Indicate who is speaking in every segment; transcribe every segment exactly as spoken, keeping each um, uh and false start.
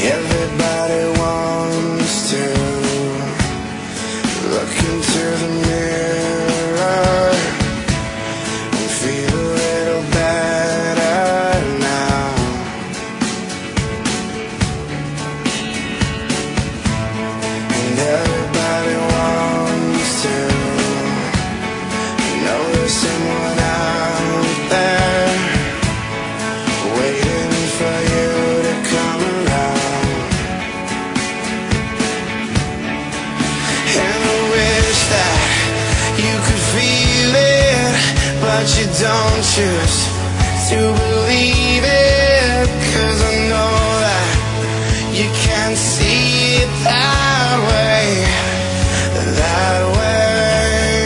Speaker 1: Everybody wants to look into the mirror and feel a little better now. And everybody wants to know there's someone out there waiting for you to come around. And I wish that you could feel it, but you don't choose to believe it, 'cause I know that you can't see it that way, that way.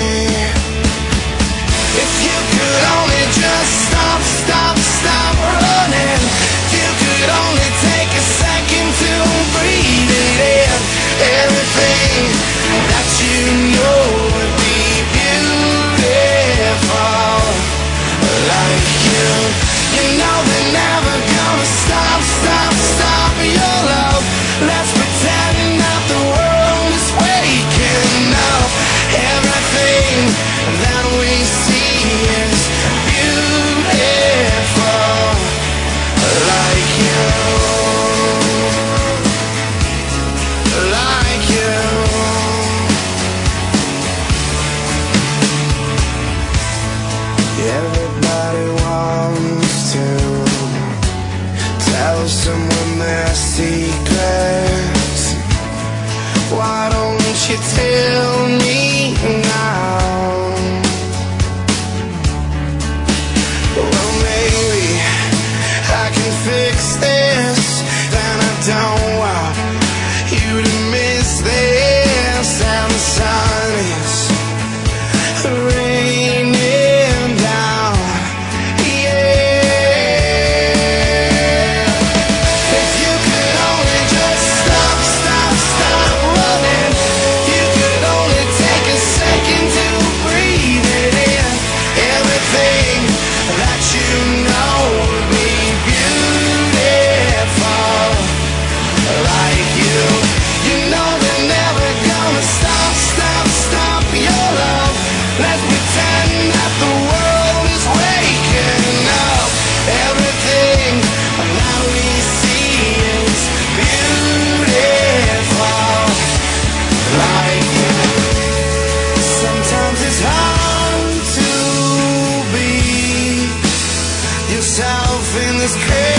Speaker 1: If you could only just stop, stop, stop running. If you could only take a second to breathe it in. Everything that you know would be beautiful, like you. You know they're never gonna stop, stop, stop your love. Let's pretend that the world is waking up. Everything that we see is beautiful, like you, like you. Everybody wants to tell someone their secrets. Why don't you tell me now? Well, maybe I can fix this, then I don't want you to miss this. And the sun is raining down, yeah. If you could only just stop, stop, stop running. You could only take a second to breathe it in. Everything that you know would be beautiful, like you. You know they're never gonna stop, stop, stop your love. Let's pretend that the world is waking up. Everything that we see is beautiful, like you. Sometimes it's hard to be yourself in this crazy